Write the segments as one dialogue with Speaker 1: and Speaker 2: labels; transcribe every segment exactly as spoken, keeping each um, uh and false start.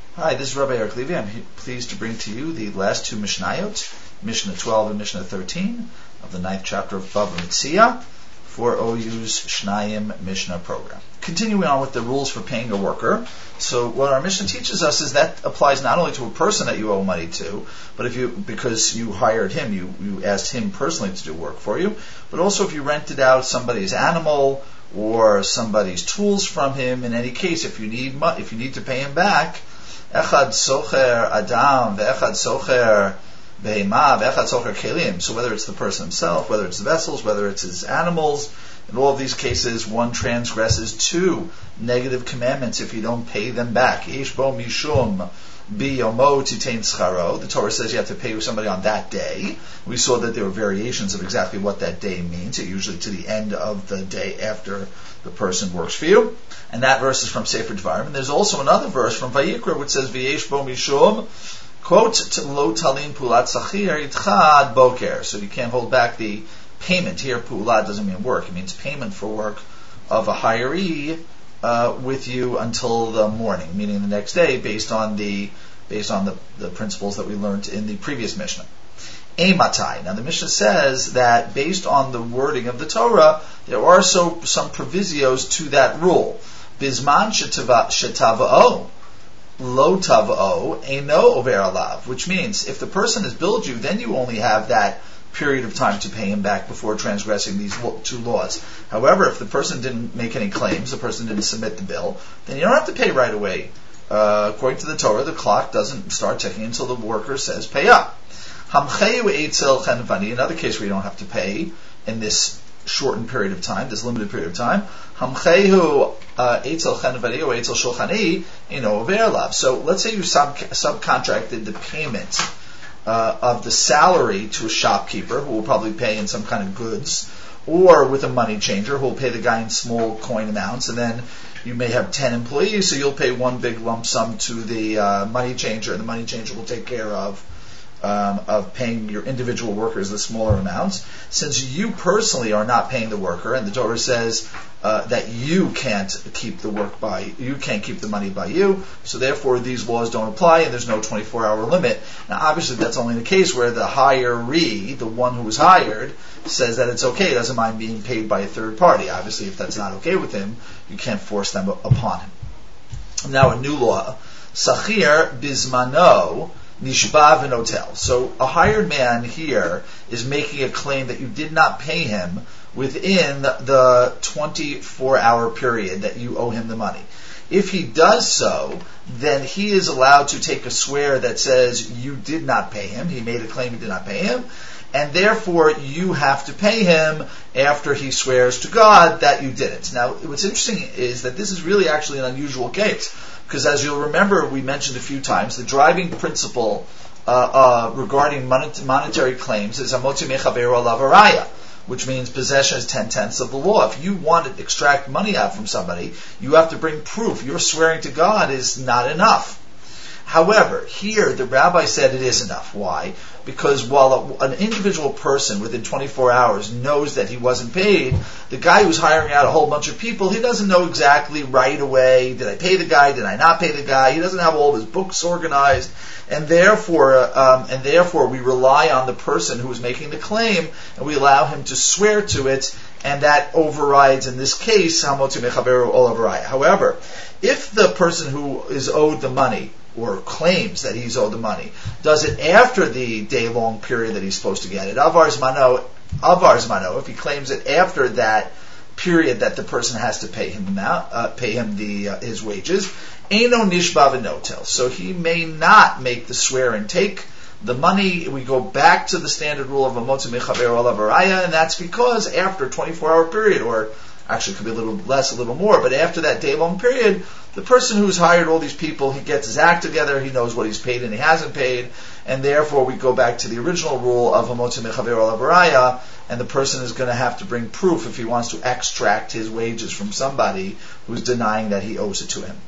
Speaker 1: Hi, this is Rabbi Eric Levy. I'm he- pleased to bring to you the last two Mishnayot, Mishnah twelve and Mishnah thirteen of the ninth chapter of Bava Metzia for O U's Shnayim Mishnah program. Continuing on with the rules for paying a worker. So what our Mishnah teaches us is that applies not only to a person that you owe money to, but if you, because you hired him, you, you asked him personally to do work for you, but also if you rented out somebody's animal or somebody's tools from him. In any case, if you need mo- if you need to pay him back, Echad socher adam ve'echad socher behema ve'echad socher kelim. So whether it's the person himself, whether it's the vessels, whether it's his animals, in all of these cases, one transgresses two negative commandments if you don't pay them back. Yesh bo mishum biyomo titain scharo. The Torah says you have to pay somebody on that day. We saw that there were variations of exactly what that day means. It usually to the end of the day after the person works for you. And that verse is from Sefer Devarim. And there's also another verse from Vayikra which says V'yesh bo mishum, quote, lo talim pulat sachir itchad boker. So you can't hold back the payment. Here, pulat doesn't mean work. It means payment for work of a hiree uh, with you until the morning, meaning the next day, based on the based on the, the principles that we learned in the previous Mishnah. Ematai. Now the Mishnah says that based on the wording of the Torah, there are so some provisios to that rule. Bisman shetava'o lo tava'o eino over alav, which means if the person has billed you, then you only have that period of time to pay him back before transgressing these two laws. However, if the person didn't make any claims, the person didn't submit the bill, then you don't have to pay right away. Uh, according to the Torah, the clock doesn't start ticking until the worker says pay up. Hamcheyu eitzel chenvani, another case where you don't have to pay in this shortened period of time, this limited period of time. Hamcheyu eitzel chenvani or eitzel shulchani, you know, verlav. So let's say you sub- subcontracted the payment Uh, of the salary to a shopkeeper who will probably pay in some kind of goods, or with a money changer who will pay the guy in small coin amounts, and then you may have ten employees, so you'll pay one big lump sum to the uh, money changer, and the money changer will take care of um, of paying your individual workers the smaller amounts. Since you personally are not paying the worker, and the Torah says uh, that you can't keep the work by, you can't keep the money by you, so therefore these laws don't apply, and there's no twenty-four hour limit. Now obviously that's only the case where the hiree, the one who was hired, says that it's okay, doesn't mind being paid by a third party. Obviously if that's not okay with him, you can't force them upon him. Now a new law, Sachir Bismano Nishba v'notel. So a hired man here is making a claim that you did not pay him within the twenty-four hour period that you owe him the money. If he does so, then he is allowed to take a swear that says you did not pay him. He made a claim you did not pay him, and therefore you have to pay him after he swears to God that you didn't. Now, what's interesting is that this is really actually an unusual case, because as you'll remember, we mentioned a few times, the driving principle uh, uh, regarding monet- monetary claims is amotzi mechaber alav araya, which means possession is ten-tenths of the law. If you want to extract money out from somebody, you have to bring proof. Your swearing to God is not enough. However, here the rabbi said it is enough. Why? Because while a, an individual person within twenty-four hours knows that he wasn't paid, the guy who's hiring out a whole bunch of people, he doesn't know exactly right away, did I pay the guy, did I not pay the guy? He doesn't have all of his books organized, and therefore, um, and therefore we rely on the person who is making the claim, and we allow him to swear to it, and that overrides, in this case, Hamotzi Mechaberu Olav Araya. However, if the person who is owed the money, or claims that he's owed the money, does it after the day-long period that he's supposed to get it, Avar Zmano, Avar Zmano, if he claims it after that period that the person has to pay him amount, uh, pay him the uh, his wages, Eino Nishba v'notel. So he may not make the swear and take the money. We go back to the standard rule of Amotzi Mechaber Olav Araya, and that's because after a twenty-four hour period, or actually it could be a little less, a little more, but after that day-long period, the person who's hired all these people, he gets his act together, he knows what he's paid and he hasn't paid, and therefore we go back to the original rule of Hamotzi Mechaber Olav Araya, and the person is going to have to bring proof if he wants to extract his wages from somebody who's denying that he owes it to him.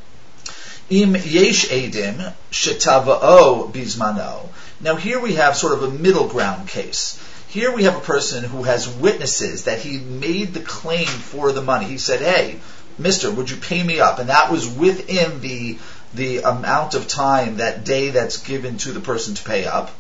Speaker 1: Im yesh edim shetava'o bizmano. Now here we have sort of a middle ground case. Here we have a person who has witnesses that he made the claim for the money. He said, hey, mister, would you pay me up? And that was within the the amount of time, that day that's given to the person to pay up,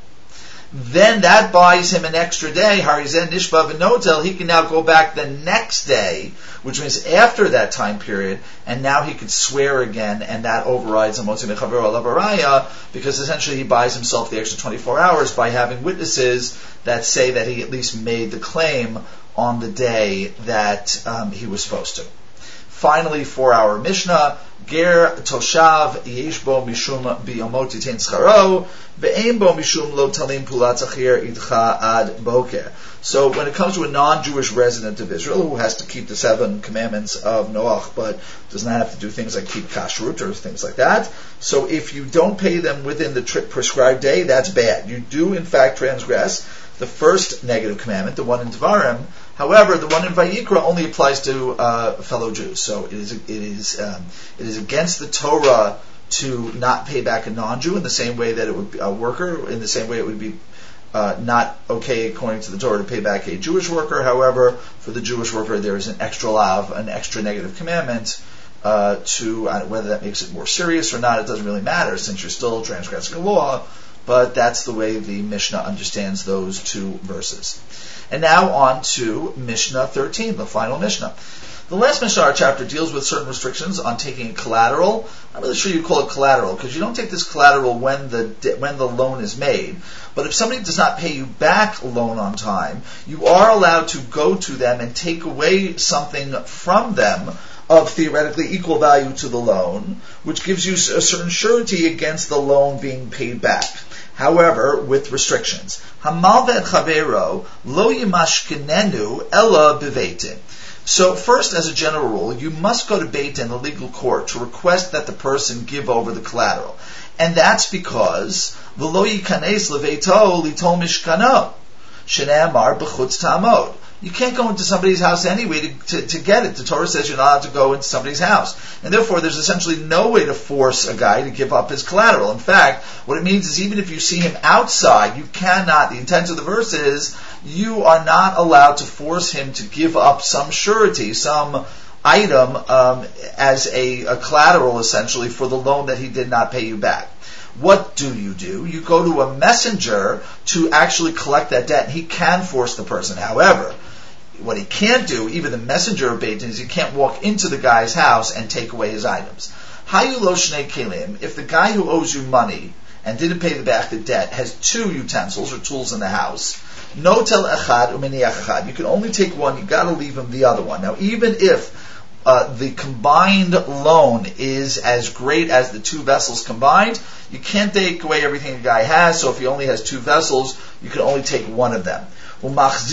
Speaker 1: then that buys him an extra day. Harizen Nishba V'Notel, he can now go back the next day, which means after that time period, and now he could swear again, and that overrides a Motzi Mechavero Lavaraya, because essentially he buys himself the extra twenty-four hours by having witnesses that say that he at least made the claim on the day that um, he was supposed to. Finally, for our Mishnah, Ger Toshav Yesh Bo Mishum Biyomot Yitain Scharo Ve'ein Bo Mishum Lo Talim Pulat Zachir Idcha Ad Boker. So when it comes to a non-Jewish resident of Israel who has to keep the seven commandments of Noach, but does not have to do things like keep kashrut or things like that, so if you don't pay them within the tri- prescribed day, that's bad. You do in fact transgress the first negative commandment, the one in Devarim. However, the one in Vayikra only applies to uh, fellow Jews. So it is it is um, it is against the Torah to not pay back a non-Jew in the same way that it would be a worker, in the same way it would be uh, not okay according to the Torah to pay back a Jewish worker. However, for the Jewish worker, there is an extra lav, an extra negative commandment. Uh, to uh, whether that makes it more serious or not, it doesn't really matter since you're still transgressing a law. But that's the way the Mishnah understands those two verses. And now on to Mishnah thirteen, the final Mishnah. The last Mishnah, our chapter, deals with certain restrictions on taking collateral. I'm really sure you call it collateral, because you don't take this collateral when the when the loan is made. But if somebody does not pay you back loan on time, you are allowed to go to them and take away something from them of theoretically equal value to the loan, which gives you a certain surety against the loan being paid back. However, with restrictions. Hamal ve'et chavero lo yimashkenenu ella beveitin. So first, as a general rule, you must go to Beit Din, the legal court, to request that the person give over the collateral. And that's because v'lo yikanes leveito litol mishkano shene'amar b'chutz ta'amod. You can't go into somebody's house anyway to, to, to get it. The Torah says you're not allowed to go into somebody's house. And therefore, there's essentially no way to force a guy to give up his collateral. In fact, what it means is even if you see him outside, you cannot, the intent of the verse is, you are not allowed to force him to give up some surety, some item um, as a, a collateral, essentially, for the loan that he did not pay you back. What do you do? You go to a messenger to actually collect that debt. He can force the person. However, what he can't do, even the messenger of Beit Din, is he can't walk into the guy's house and take away his items. Hayu lo shnei kelim, if the guy who owes you money and didn't pay back the debt has two utensils or tools in the house, notel echad umeniach echad, you can only take one, you got to leave him the other one. Now, even if uh, the combined loan is as great as the two vessels combined, you can't take away everything the guy has, so if he only has two vessels, you can only take one of them. Now, if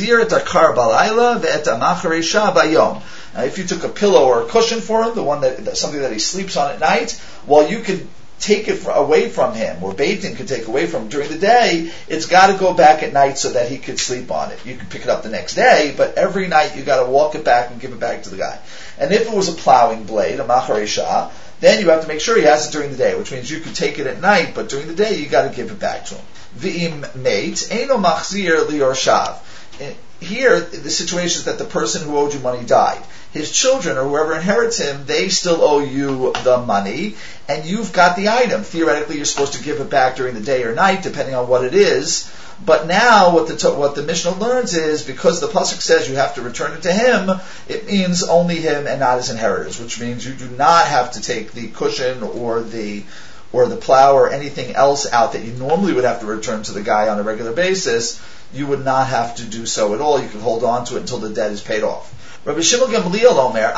Speaker 1: you took a pillow or a cushion for him, the one that something that he sleeps on at night, well, you could take it away from him, or Beit Din could take away from him during the day. It's got to go back at night so that he could sleep on it. You can pick it up the next day, but every night you got to walk it back and give it back to the guy. And if it was a plowing blade, a macharesha, then you have to make sure he has it during the day, which means you could take it at night, but during the day you got to give it back to him. V'im meit, eino machzir liyorshav. Here, the situation is that the person who owed you money died. His children, or whoever inherits him, they still owe you the money, and you've got the item. Theoretically, you're supposed to give it back during the day or night, depending on what it is. But now, what the what the Mishnah learns is, because the pasuk says you have to return it to him, it means only him and not his inheritors, which means you do not have to take the cushion or the or the plow or anything else out that you normally would have to return to the guy on a regular basis. You would not have to do so at all. You can hold on to it until the debt is paid off. Rabbi Shimon Gamliel Omer,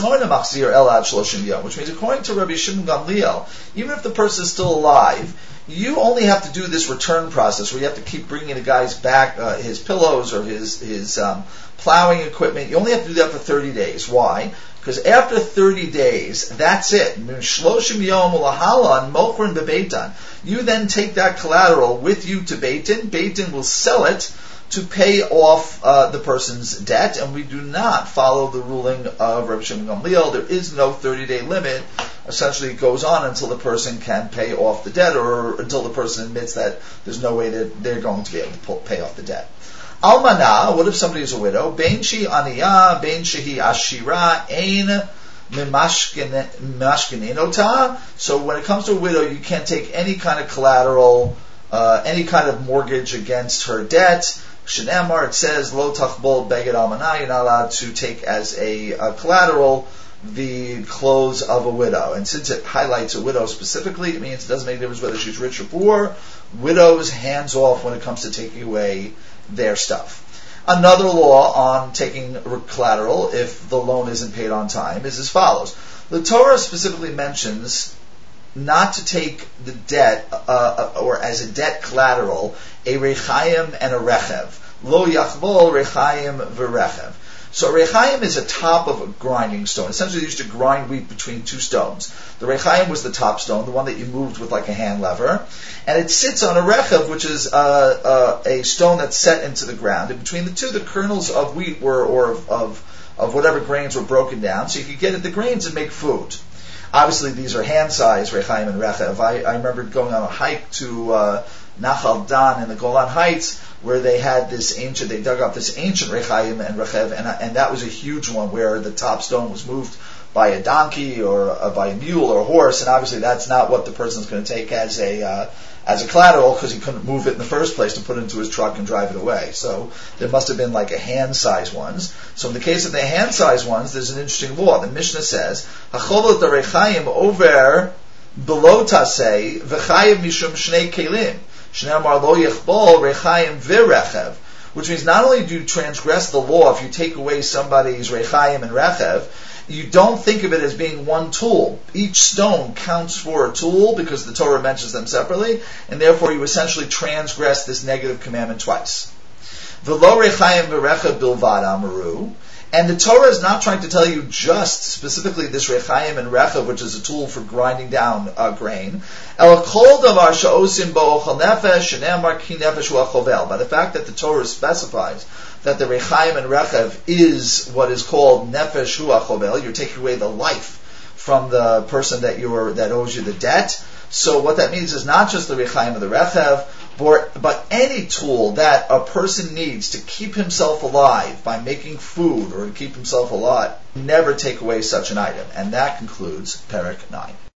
Speaker 1: which means according to Rabbi Shimon Gamliel, even if the person is still alive, you only have to do this return process where you have to keep bringing the guy's back uh, his pillows or his his um, plowing equipment. You only have to do that for thirty days. Why? Because after thirty days, that's it. You then take that collateral with you to Beit Din. Beit Din will sell it to pay off uh, the person's debt, and we do not follow the ruling of Rabbi Shimon Gamliel. There is no thirty-day limit. Essentially, it goes on until the person can pay off the debt, or until the person admits that there's no way that they're going to be able to pull, pay off the debt. Almana, what if somebody is a widow? Bein shi aniyah, bein shehi ashira, ein mimashkeninota. So when it comes to a widow, you can't take any kind of collateral, uh, any kind of mortgage against her debt. Shenamar, it says, lo tachbol beged almana, you're not allowed to take as a, a collateral the clothes of a widow. And since it highlights a widow specifically, it means it doesn't make a difference whether she's rich or poor. Widows, hands off when it comes to taking away their stuff. Another law on taking collateral if the loan isn't paid on time is as follows. The Torah specifically mentions not to take the debt, uh, or as a debt collateral, a rechayim and a rechev. Lo yachbol rechayim v'rechev. So rechayim is a top of a grinding stone. Essentially, they used to grind wheat between two stones. The rechayim was the top stone, the one that you moved with like a hand lever, and it sits on a rechev, which is uh, uh, a stone that's set into the ground. And between the two, the kernels of wheat were, or of, of of whatever grains were broken down, so you could get at the grains and make food. Obviously, these are hand-sized rechayim and rechev. I, I remember going on a hike to uh, Nachal Dan in the Golan Heights, where they had this ancient, they dug up this ancient rechayim and rechev, and, and that was a huge one where the top stone was moved by a donkey or uh, by a mule or a horse, and obviously that's not what the person's going to take as a uh, as a collateral, because he couldn't move it in the first place to put it into his truck and drive it away. So there must have been like a hand-sized ones. So in the case of the hand-sized ones, there's an interesting law. The Mishnah says, "Hacholot rechayim over below tasei v'chayim mishum shnei kelim." Which means not only do you transgress the law if you take away somebody's rechayim and rechev, you don't think of it as being one tool. Each stone counts for a tool because the Torah mentions them separately, and therefore you essentially transgress this negative commandment twice. V'lo rechayim v'rechev bilvad amaru. And the Torah is not trying to tell you just specifically this rechayim and rechev, which is a tool for grinding down uh, grain. El kol davar she'osim bo ochel nefesh she'nemar ki nefesh hu achovel. By the fact that the Torah specifies that the rechayim and rechev is what is called nefesh hu achovel, you're taking away the life from the person that you are that owes you the debt. So what that means is not just the rechayim and the rechev, but any tool that a person needs to keep himself alive by making food or to keep himself alive, never take away such an item. And that concludes Perek nine.